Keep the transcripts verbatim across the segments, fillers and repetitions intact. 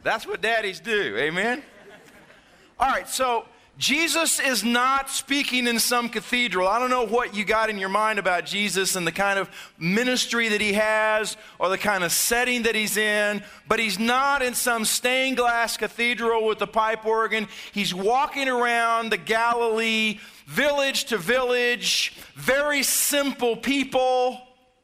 That's what daddies do, amen? All right, so Jesus is not speaking in some cathedral. I don't know what you got in your mind about Jesus and the kind of ministry that he has or the kind of setting that he's in, but he's not in some stained glass cathedral with a pipe organ. He's walking around the Galilee, village to village, very simple people,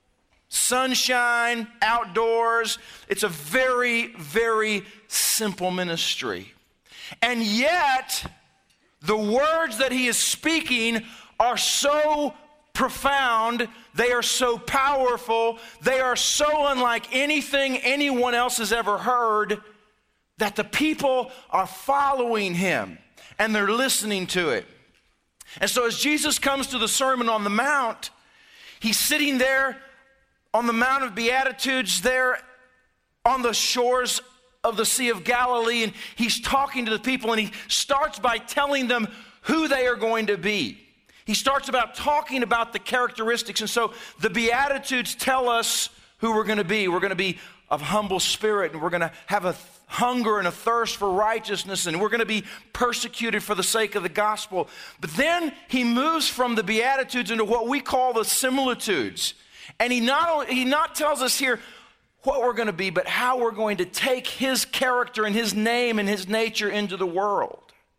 sunshine, outdoors. It's a very, very simple ministry. And yet, the words that he is speaking are so profound, they are so powerful, they are so unlike anything anyone else has ever heard, that the people are following him and they're listening to it. And so as Jesus comes to the Sermon on the Mount, he's sitting there on the Mount of Beatitudes there on the shores of the Sea of Galilee, and he's talking to the people, and he starts by telling them who they are going to be. He starts about talking about the characteristics, and so the Beatitudes tell us who we're going to be. We're going to be of humble spirit, and we're going to have a hunger and a thirst for righteousness, and we're going to be persecuted for the sake of the gospel. But then he moves from the Beatitudes into what we call the similitudes, and he not, he not tells us here what we're going to be, but how we're going to take his character and his name and his nature into the world.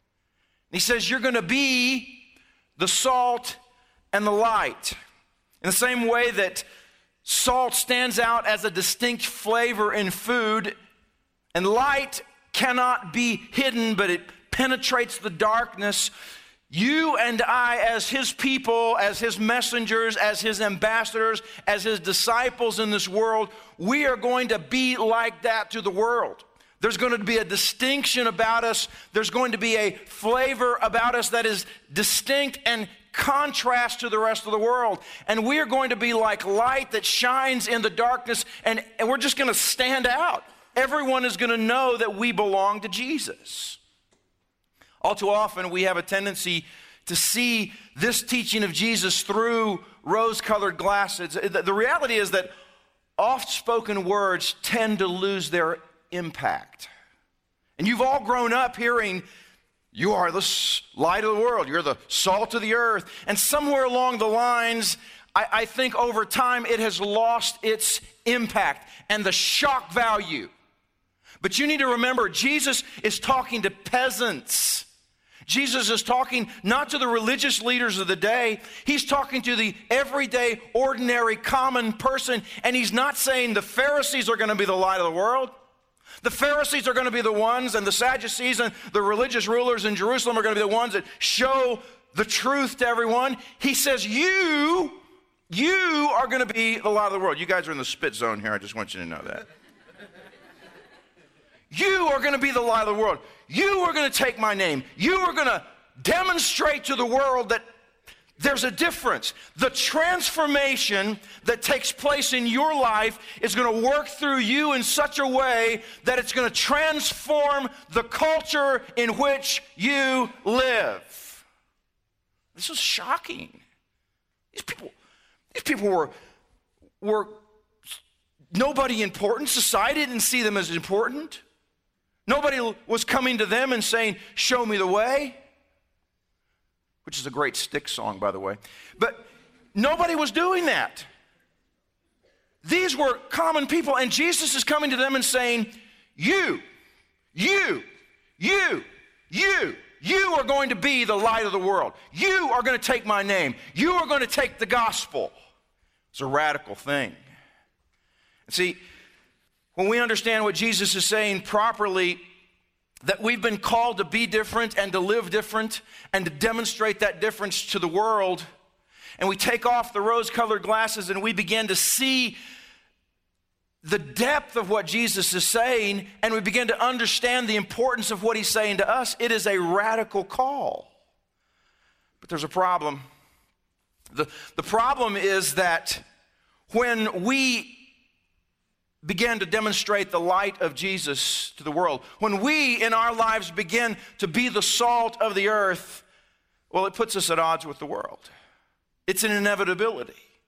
He says, you're going to be the salt and the light. In the same way that salt stands out as a distinct flavor in food, and light cannot be hidden, but it penetrates the darkness, you and I, as his people, as his messengers, as his ambassadors, as his disciples in this world, we are going to be like that to the world. There's going to be a distinction about us. There's going to be a flavor about us that is distinct and contrast to the rest of the world. And we are going to be like light that shines in the darkness, and, and we're just going to stand out. Everyone is going to know that we belong to Jesus. All too often, we have a tendency to see this teaching of Jesus through rose-colored glasses. The reality is that oft-spoken words tend to lose their impact. And you've all grown up hearing, you are the light of the world, you're the salt of the earth. And somewhere along the lines, I, I think over time, it has lost its impact and the shock value. But you need to remember, Jesus is talking to peasants. Jesus is talking not to the religious leaders of the day. He's talking to the everyday, ordinary, common person. And he's not saying the Pharisees are going to be the light of the world. The Pharisees are going to be the ones, and the Sadducees and the religious rulers in Jerusalem are going to be the ones that show the truth to everyone. He says, you, you are going to be the light of the world. You guys are in the spit zone here. I just want you to know that. You are going to be the light of the world. You are going to take my name. You are going to demonstrate to the world that there's a difference. The transformation that takes place in your life is going to work through you in such a way that it's going to transform the culture in which you live. This is shocking. These people, these people were, were nobody important. Society didn't see them as important. Nobody was coming to them and saying, show me the way, which is a great Styx song, by the way. But nobody was doing that. These were common people, and Jesus is coming to them and saying, you, you, you, you, you are going to be the light of the world. You are going to take my name. You are going to take the gospel. It's a radical thing. See, when we understand what Jesus is saying properly, that we've been called to be different and to live different and to demonstrate that difference to the world, and we take off the rose-colored glasses and we begin to see the depth of what Jesus is saying, and we begin to understand the importance of what he's saying to us, it is a radical call. But there's a problem. The, the problem is that when we begin to demonstrate the light of Jesus to the world, when we in our lives begin to be the salt of the earth, well, it puts us at odds with the world. It's an inevitability.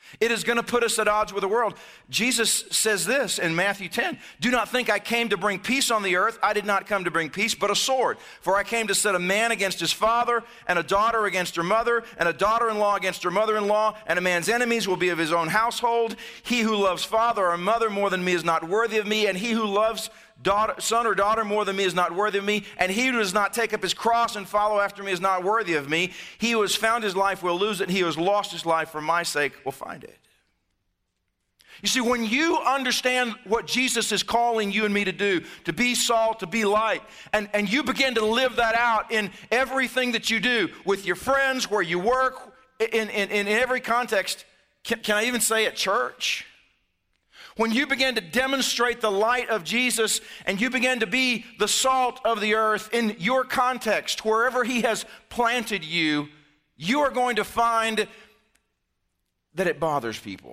It is going to put us at odds with the world. Jesus says this in Matthew ten, do not think I came to bring peace on the earth. I did not come to bring peace, but a sword. For I came to set a man against his father, and a daughter against her mother, and a daughter-in-law against her mother-in-law, and a man's enemies will be of his own household. He who loves father or mother more than me is not worthy of me, and he who loves daughter, son or daughter more than me is not worthy of me, and he who does not take up his cross and follow after me is not worthy of me. He who has found his life will lose it, and he who has lost his life for my sake will find it. You see, when you understand what Jesus is calling you and me to do, to be salt, to be light, and, and you begin to live that out in everything that you do, with your friends, where you work, in, in, in every context, can, can I even say at church? When you begin to demonstrate the light of Jesus and you begin to be the salt of the earth in your context, wherever he has planted you, you are going to find that it bothers people.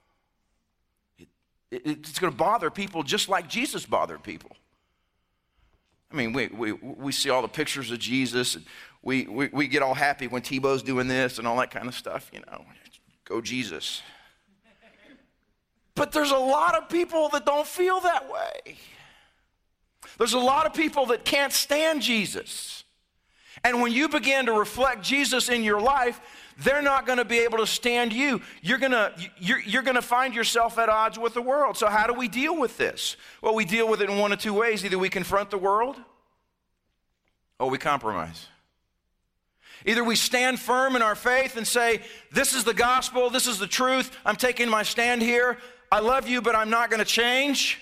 It's going to bother people just like Jesus bothered people. I mean, we we, we see all the pictures of Jesus, and we, we, we get all happy when Tebow's doing this and all that kind of stuff, you know. Go Jesus. But there's a lot of people that don't feel that way. There's a lot of people that can't stand Jesus. And when you begin to reflect Jesus in your life, they're not going to be able to stand you. You're going to you're, you're going to find yourself at odds with the world. So how do we deal with this? Well, we deal with it in one of two ways. Either we confront the world or we compromise. Either we stand firm in our faith and say, this is the gospel, this is the truth, I'm taking my stand here, I love you, but I'm not going to change.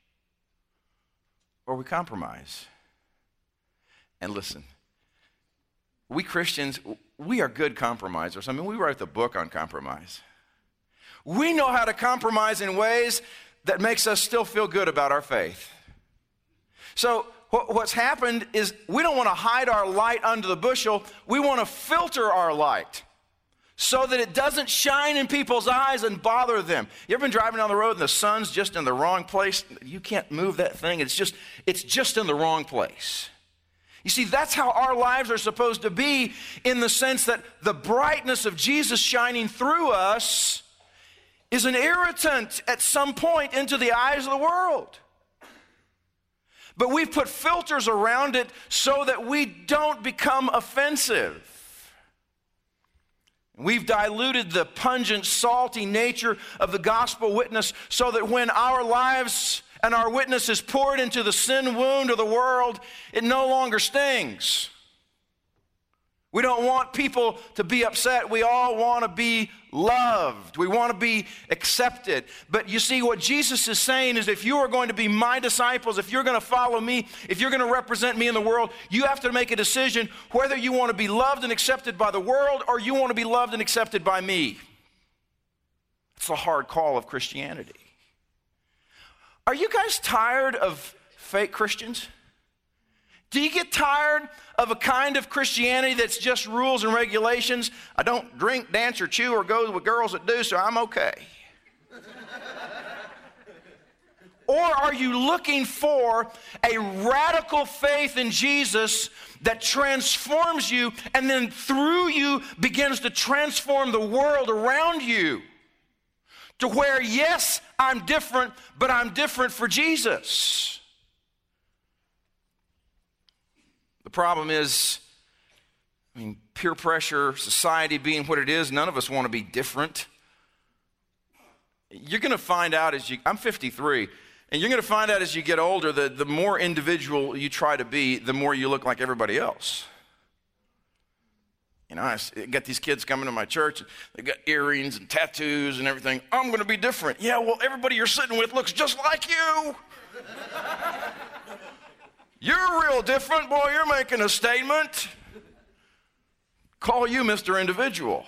Or we compromise. And listen, we Christians, we are good compromisers. I mean, we write the book on compromise. We know how to compromise in ways that makes us still feel good about our faith. So what's happened is we don't want to hide our light under the bushel. We want to filter our light so that it doesn't shine in people's eyes and bother them. You ever been driving down the road and the sun's just in the wrong place? You can't move that thing. It's just, it's just in the wrong place. You see, that's how our lives are supposed to be, in the sense that the brightness of Jesus shining through us is an irritant at some point into the eyes of the world. But we've put filters around it so that we don't become offensive. We've diluted the pungent, salty nature of the gospel witness so that when our lives and our witness is poured into the sin wound of the world, it no longer stings. We don't want people to be upset. We all want to be loved. We want to be accepted. But you see, what Jesus is saying is, if you are going to be my disciples, if you're going to follow me, if you're going to represent me in the world, you have to make a decision whether you want to be loved and accepted by the world or you want to be loved and accepted by me. It's the hard call of Christianity. Are you guys tired of fake Christians? Do you get tired of a kind of Christianity that's just rules and regulations? I don't drink, dance, or chew, or go with girls that do, so I'm okay. Or are you looking for a radical faith in Jesus that transforms you and then through you begins to transform the world around you? To where, yes, I'm different, but I'm different for Jesus. The problem is, I mean, peer pressure, society being what it is, none of us want to be different. You're going to find out as you, I'm fifty-three, and you're going to find out as you get older that the more individual you try to be, the more you look like everybody else. You know, I got these kids coming to my church, they got earrings and tattoos and everything. I'm going to be different. Yeah, well, everybody you're sitting with looks just like you. You're real different, boy, you're making a statement. Call you Mister Individual.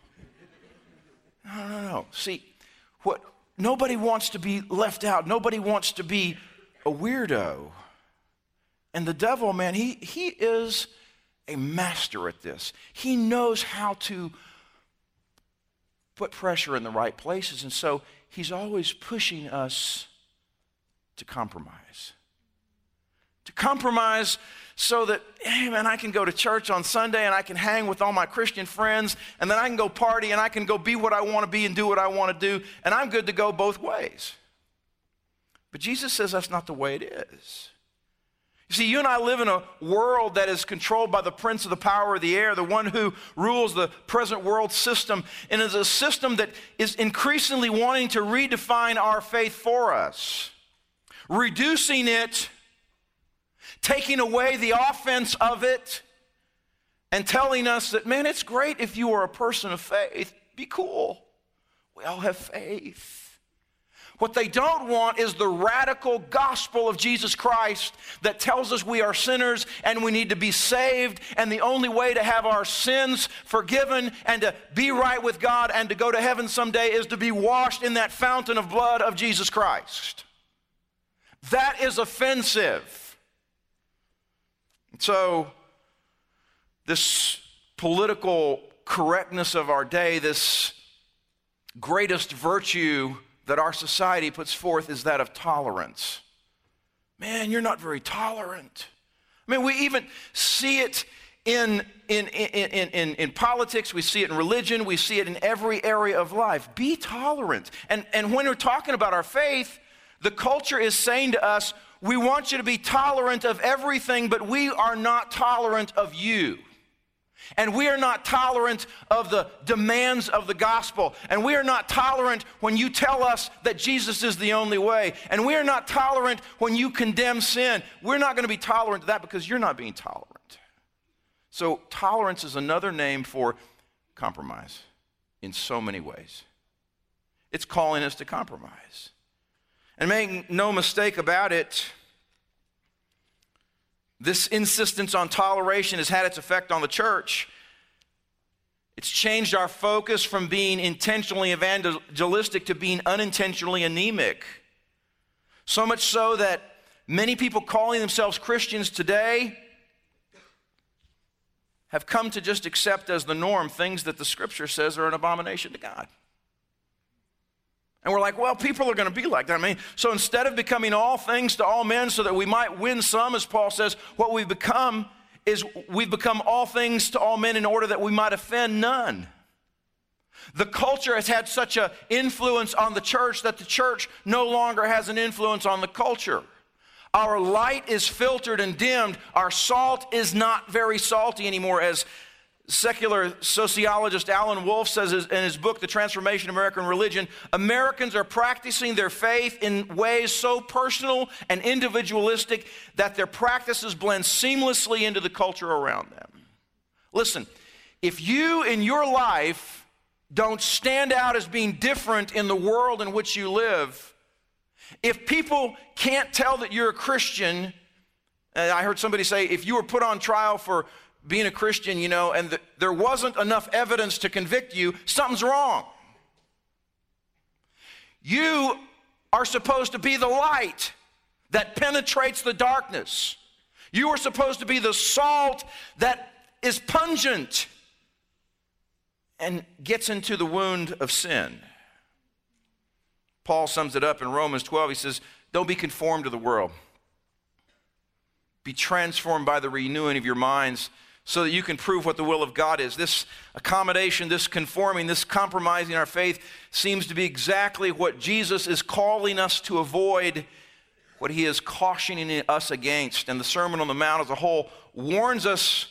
No, no, no. See, what nobody wants to be left out. Nobody wants to be a weirdo. And the devil, man, he he is a master at this. He knows how to put pressure in the right places, and so he's always pushing us to compromise. To compromise so that, hey man, I can go to church on Sunday and I can hang with all my Christian friends, and then I can go party and I can go be what I want to be and do what I want to do, and I'm good to go both ways. But Jesus says that's not the way it is. You see, you and I live in a world that is controlled by the prince of the power of the air, the one who rules the present world system, and is a system that is increasingly wanting to redefine our faith for us, reducing it, taking away the offense of it, and telling us that, man, it's great if you are a person of faith. Be cool. We all have faith. What they don't want is the radical gospel of Jesus Christ that tells us we are sinners and we need to be saved, and the only way to have our sins forgiven and to be right with God and to go to heaven someday is to be washed in that fountain of blood of Jesus Christ. That is offensive. So, this political correctness of our day, this greatest virtue that our society puts forth is that of tolerance. Man, you're not very tolerant. I mean, we even see it in, in, in, in, in, in politics, we see it in religion, we see it in every area of life. Be tolerant. And, and when we're talking about our faith, the culture is saying to us, we want you to be tolerant of everything, but we are not tolerant of you. And we are not tolerant of the demands of the gospel. And we are not tolerant when you tell us that Jesus is the only way. And we are not tolerant when you condemn sin. We're not going to be tolerant of that because you're not being tolerant. So tolerance is another name for compromise in so many ways. It's calling us to compromise. And make no mistake about it, this insistence on toleration has had its effect on the church. It's changed our focus from being intentionally evangelistic to being unintentionally anemic. So much so that many people calling themselves Christians today have come to just accept as the norm things that the Scripture says are an abomination to God. And we're like, well, people are going to be like that. I mean, so instead of becoming all things to all men so that we might win some, as Paul says, what we've become is we've become all things to all men in order that we might offend none. The culture has had such an influence on the church that the church no longer has an influence on the culture. Our light is filtered and dimmed. Our salt is not very salty anymore, as secular sociologist Alan Wolf says in his book, The Transformation of American Religion. Americans are practicing their faith in ways so personal and individualistic that their practices blend seamlessly into the culture around them. Listen, if you in your life don't stand out as being different in the world in which you live, if people can't tell that you're a Christian, and I heard somebody say, if you were put on trial for being a Christian, you know, and the, there wasn't enough evidence to convict you, something's wrong. You are supposed to be the light that penetrates the darkness. You are supposed to be the salt that is pungent and gets into the wound of sin. Paul sums it up in Romans twelve. He says, don't be conformed to the world. Be transformed by the renewing of your minds so that you can prove what the will of God is. This accommodation, this conforming, this compromising our faith seems to be exactly what Jesus is calling us to avoid, what he is cautioning us against. And the Sermon on the Mount as a whole warns us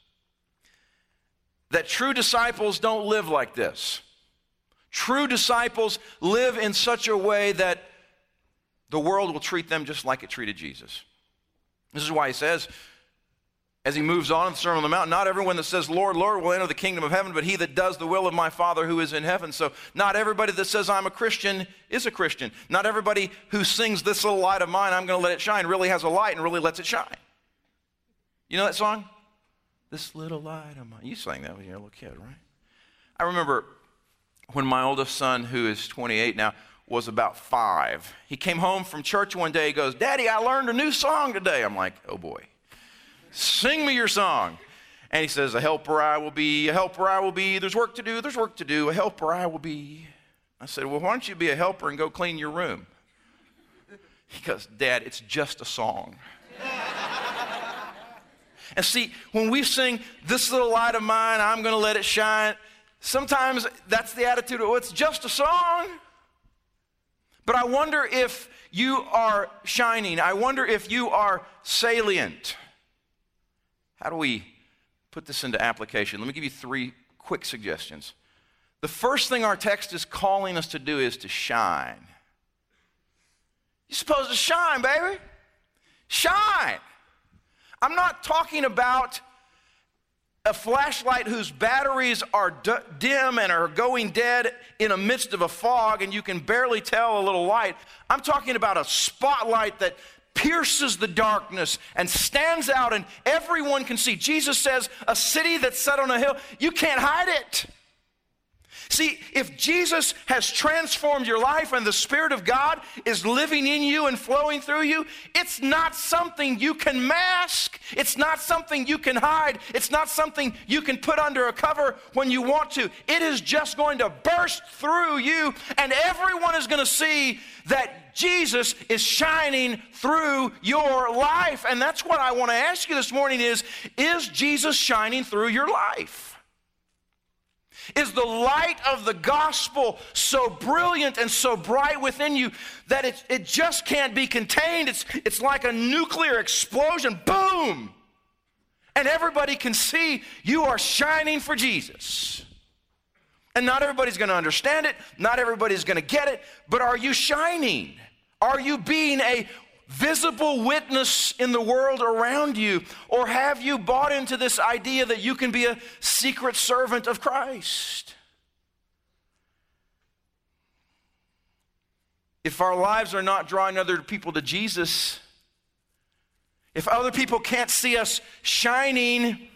that true disciples don't live like this. True disciples live in such a way that the world will treat them just like it treated Jesus. This is why he says, as he moves on in the Sermon on the Mount, not everyone that says, Lord, Lord, will enter the kingdom of heaven, but he that does the will of my Father who is in heaven. So not everybody that says I'm a Christian is a Christian. Not everybody who sings this little light of mine, I'm going to let it shine, really has a light and really lets it shine. You know that song? This little light of mine. You sang that when you were a little kid, right? I remember when my oldest son, who is twenty-eight now, was about five. He came home from church one day. He goes, Daddy, I learned a new song today. I'm like, oh boy. Sing me your song. And he says, a helper I will be, a helper I will be. There's work to do, there's work to do. A helper I will be. I said, well, why don't you be a helper and go clean your room? He goes, Dad, it's just a song. And see, when we sing, this little light of mine, I'm going to let it shine, sometimes that's the attitude, oh, it's just a song. But I wonder if you are shining. I wonder if you are salient. How do we put this into application? Let me give you three quick suggestions. The first thing our text is calling us to do is to shine. You're supposed to shine, baby. Shine. I'm not talking about a flashlight whose batteries are d- dim and are going dead in the midst of a fog and you can barely tell a little light. I'm talking about a spotlight that pierces the darkness and stands out and everyone can see. Jesus says, a city that's set on a hill, you can't hide it. See, if Jesus has transformed your life and the Spirit of God is living in you and flowing through you, it's not something you can mask. It's not something you can hide. It's not something you can put under a cover when you want to. It is just going to burst through you, and everyone is going to see that Jesus is shining through your life. And that's what I want to ask you this morning is, is Jesus shining through your life? Is the light of the gospel so brilliant and so bright within you that it, it just can't be contained? It's, it's like a nuclear explosion, boom! And everybody can see you are shining for Jesus. And not everybody's going to understand it, not everybody's going to get it, but are you shining? Are you being a visible witness in the world around you? Or have you bought into this idea that you can be a secret servant of Christ? If our lives are not drawing other people to Jesus, if other people can't see us shining,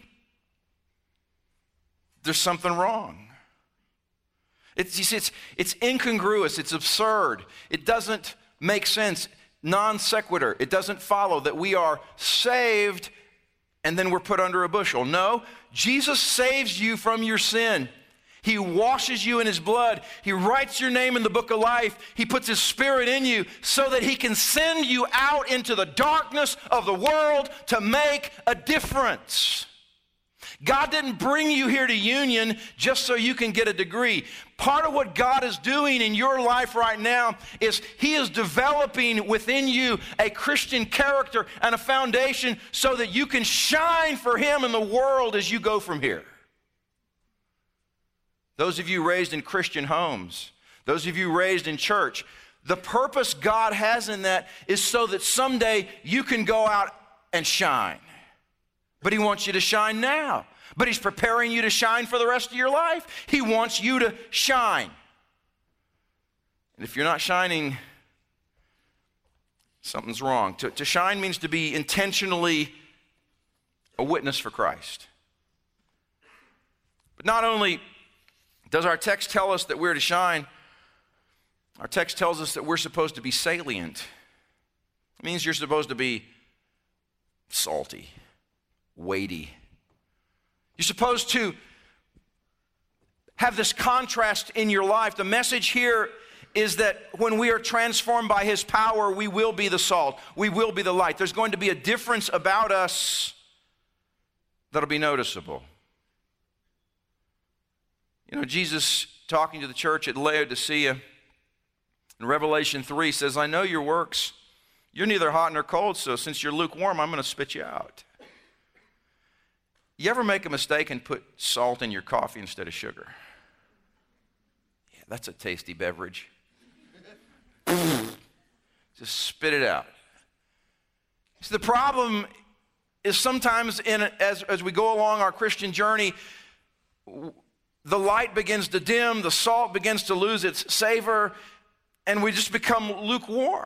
there's something wrong. It's, you see, it's, it's incongruous, it's absurd, it doesn't make sense. Non sequitur. It doesn't follow that we are saved and then we're put under a bushel. No, Jesus saves you from your sin. He washes you in his blood. He writes your name in the book of life. He puts his Spirit in you so that he can send you out into the darkness of the world to make a difference. God didn't bring you here to Union just so you can get a degree. Part of what God is doing in your life right now is he is developing within you a Christian character and a foundation so that you can shine for him in the world as you go from here. Those of you raised in Christian homes, those of you raised in church, the purpose God has in that is so that someday you can go out and shine. But he wants you to shine now. But he's preparing you to shine for the rest of your life. He wants you to shine. And if you're not shining, something's wrong. To, to shine means to be intentionally a witness for Christ. But not only does our text tell us that we're to shine, our text tells us that we're supposed to be salient. It means you're supposed to be salty, weighty. You're supposed to have this contrast in your life. The message here is that when we are transformed by his power, we will be the salt. We will be the light. There's going to be a difference about us that'll be noticeable. You know, Jesus talking to the church at Laodicea in Revelation three says, I know your works. You're neither hot nor cold, so since you're lukewarm, I'm going to spit you out. You ever make a mistake and put salt in your coffee instead of sugar? Yeah, that's a tasty beverage. Just spit it out. So the problem is sometimes in as, as we go along our Christian journey, the light begins to dim, the salt begins to lose its savor, and we just become lukewarm.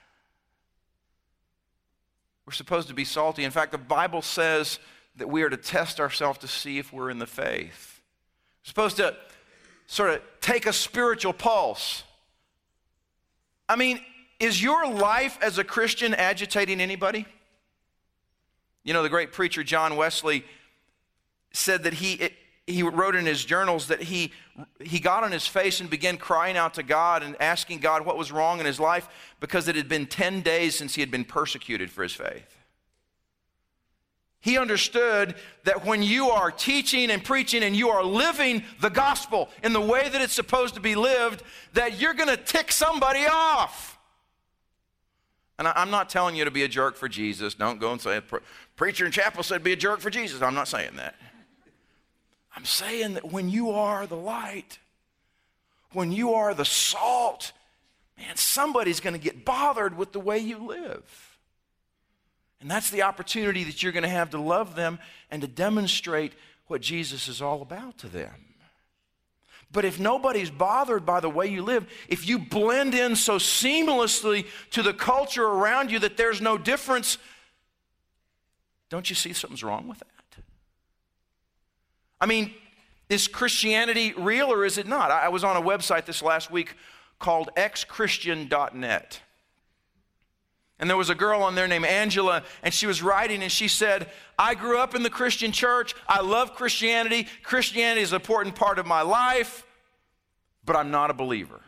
We're supposed to be salty. In fact, the Bible says that we are to test ourselves to see if we're in the faith. We're supposed to sort of take a spiritual pulse. I mean, is your life as a Christian agitating anybody? You know, the great preacher John Wesley said that he it, he wrote in his journals that he he got on his face and began crying out to God and asking God what was wrong in his life because it had been ten days since he had been persecuted for his faith. He understood that when you are teaching and preaching and you are living the gospel in the way that it's supposed to be lived, that you're going to tick somebody off. And I'm not telling you to be a jerk for Jesus. Don't go and say, preacher in chapel said be a jerk for Jesus. I'm not saying that. I'm saying that when you are the light, when you are the salt, man, somebody's going to get bothered with the way you live. And that's the opportunity that you're going to have to love them and to demonstrate what Jesus is all about to them. But if nobody's bothered by the way you live, if you blend in so seamlessly to the culture around you that there's no difference, don't you see something's wrong with that? I mean, is Christianity real or is it not? I was on a website this last week called x christian dot net. And there was a girl on there named Angela, and she was writing, and she said, I grew up in the Christian church. I love Christianity. Christianity is an important part of my life, but I'm not a believer.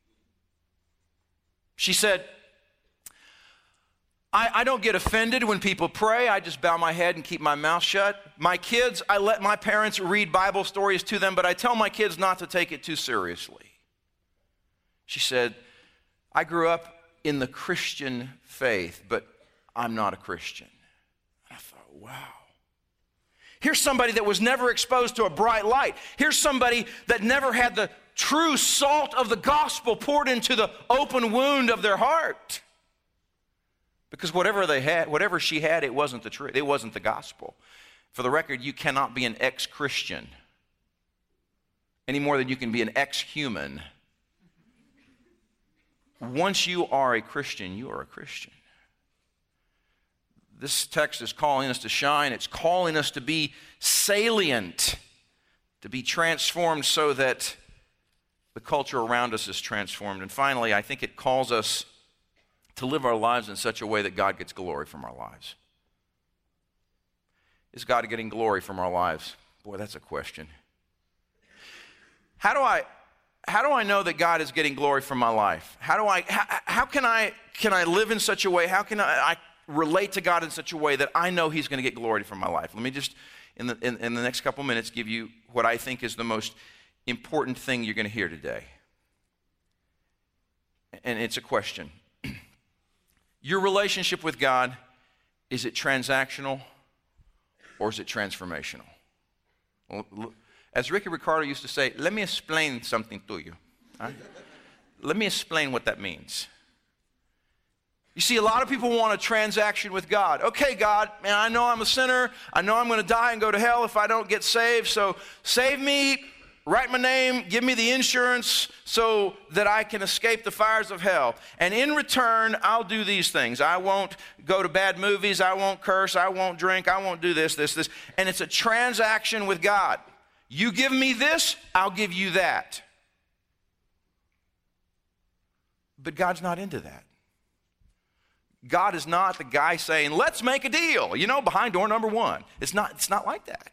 She said, I, I don't get offended when people pray. I just bow my head and keep my mouth shut. My kids, I let my parents read Bible stories to them, but I tell my kids not to take it too seriously. She said, I grew up in the Christian faith, but I'm not a Christian. And I thought, wow. Here's somebody that was never exposed to a bright light. Here's somebody that never had the true salt of the gospel poured into the open wound of their heart. Because whatever they had, whatever she had, it wasn't the truth. It wasn't the gospel. For the record, you cannot be an ex-Christian any more than you can be an ex-human. Once you are a Christian, you are a Christian. This text is calling us to shine. It's calling us to be salient, to be transformed so that the culture around us is transformed. And finally, I think it calls us to live our lives in such a way that God gets glory from our lives. Is God getting glory from our lives? Boy, that's a question. How do I... How do I know that God is getting glory from my life? How do I? How, how can I? Can I live in such a way? How can I, I relate to God in such a way that I know He's going to get glory from my life? Let me just, in the in, in the next couple minutes, give you what I think is the most important thing you're going to hear today. And it's a question: your relationship with God, is it transactional or is it transformational? Well, as Ricky Ricardo used to say, let me explain something to you. Right? Let me explain what that means. You see, a lot of people want a transaction with God. Okay, God, man, I know I'm a sinner. I know I'm going to die and go to hell if I don't get saved. So save me, write my name, give me the insurance so that I can escape the fires of hell. And in return, I'll do these things. I won't go to bad movies. I won't curse. I won't drink. I won't do this, this, this. And it's a transaction with God. You give me this, I'll give you that. But God's not into that. God is not the guy saying, let's make a deal, you know, behind door number one. It's not, it's not like that.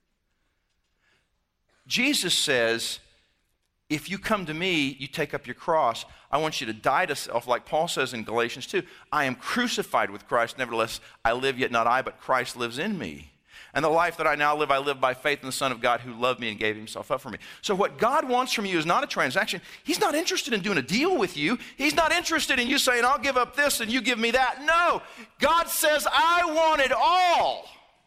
Jesus says, if you come to me, you take up your cross. I want you to die to self, like Paul says in Galatians two. I am crucified with Christ, nevertheless I live, yet not I, but Christ lives in me. And the life that I now live, I live by faith in the Son of God who loved me and gave himself up for me. So what God wants from you is not a transaction. He's not interested in doing a deal with you. He's not interested in you saying, I'll give up this and you give me that. No, God says, I want it all.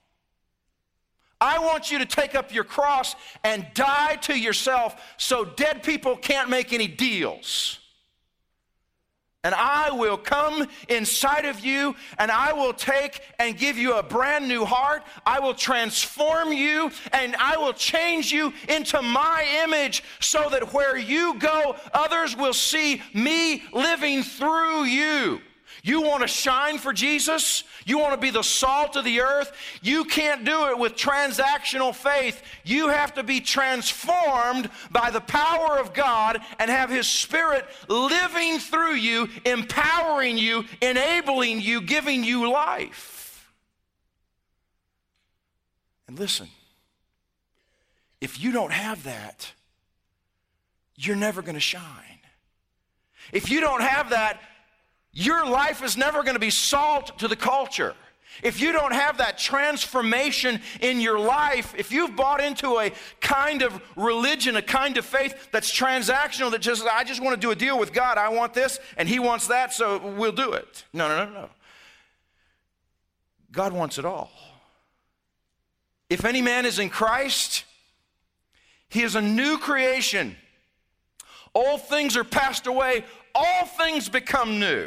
I want you to take up your cross and die to yourself so dead people can't make any deals. And I will come inside of you, and I will take and give you a brand new heart. I will transform you, and I will change you into my image so that where you go, others will see me living through you. You want to shine for Jesus? You want to be the salt of the earth? You can't do it with transactional faith. You have to be transformed by the power of God and have His Spirit living through you, empowering you, enabling you, giving you life. And listen, if you don't have that, you're never going to shine. If you don't have that, your life is never going to be salt to the culture. if you don't have that transformation in your life, if you've bought into a kind of religion, a kind of faith that's transactional, that just, I just want to do a deal with God. I want this and he wants that, so we'll do it. No, no, no, no. God wants it all. If any man is in Christ, he is a new creation. All things are passed away. All things become new.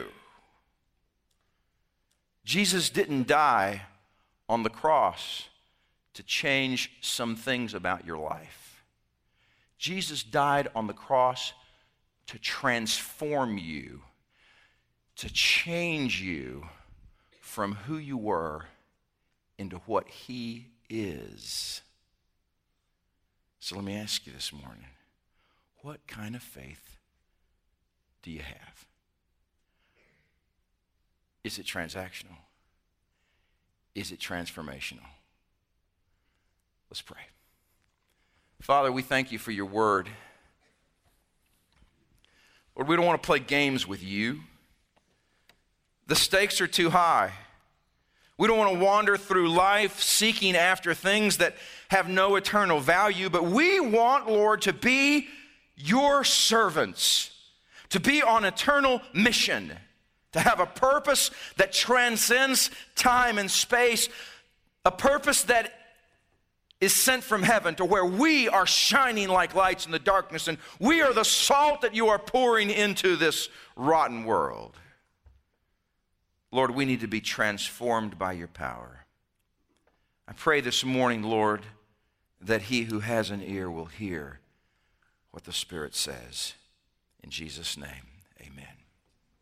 Jesus didn't die on the cross to change some things about your life. Jesus died on the cross to transform you, to change you from who you were into what he is. So let me ask you this morning, what kind of faith do you have? Is it transactional? Is it transformational? Let's pray. Father, we thank you for your word. Lord, we don't want to play games with you. The stakes are too high. We don't want to wander through life seeking after things that have no eternal value, but we want, Lord, to be your servants, to be on eternal mission, to have a purpose that transcends time and space, a purpose that is sent from heaven to where we are shining like lights in the darkness, and we are the salt that you are pouring into this rotten world. Lord, we need to be transformed by your power. I pray this morning, Lord, that he who has an ear will hear what the Spirit says. In Jesus' name, amen.